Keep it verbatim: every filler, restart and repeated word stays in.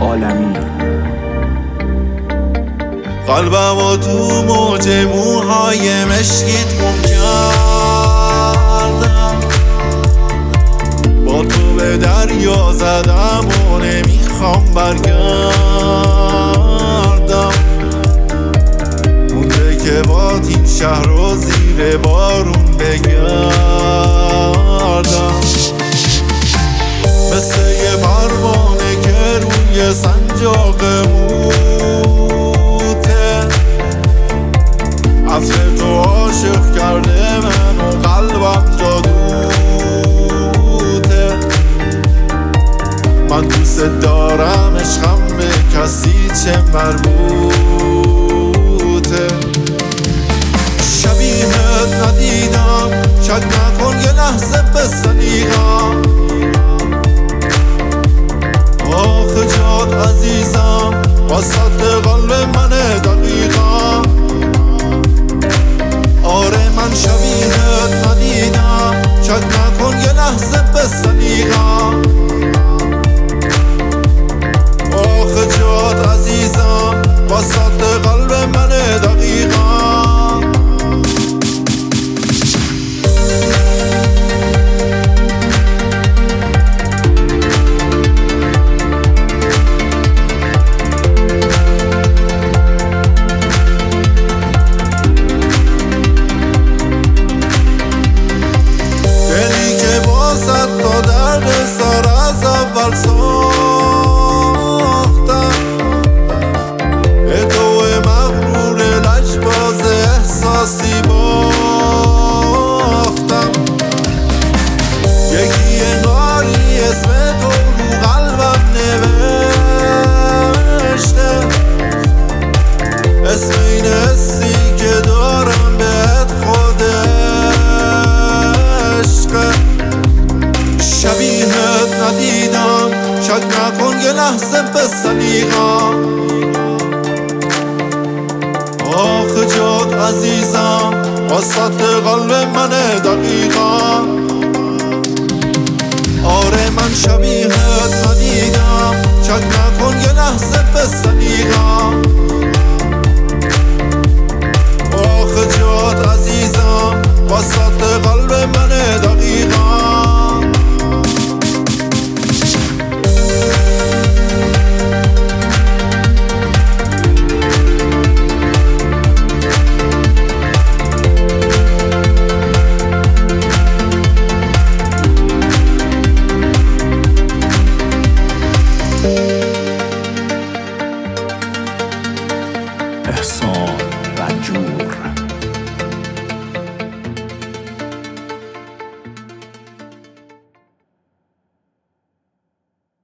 عالمی. قلبم و تو موج موهای مشکیت گم کردم، با تو به دریا زدم و نمیخوام برگردم. مونده که با این شهر رو زیر بارون بگردم، مثل یه پروانه که روی سنجاق موته. عطر تو عاشق کرده من و قلبم جادوته. من دوست دارم، عشقم به کسی چه مربوطه. شبیهت ندیدم، شک نکن یه لحظه به سلیقم. آخه جات عزیزم، وسط قلب منه دقیقم. آره من شبیهت ندیدم، شک نکن یه لحظه به سلیقم. آخه جات عزیزم، وسط قلب منه دقیقم. تا درد سر از اول ساختم، به تو مغرور لجباز احساسی باختم. یکی انگاری اسم تو رو قلبم نوشته، اسم این حسی که دارم بهت خود عشقه. شبیهت ندیدم، شک نکن یه لحظه به سلیقم. آخه جات عزیزم، وسط قلب منه دقیقم. آره من شبیهت ندیدم، شک نکن یه لحظه به سلیقم.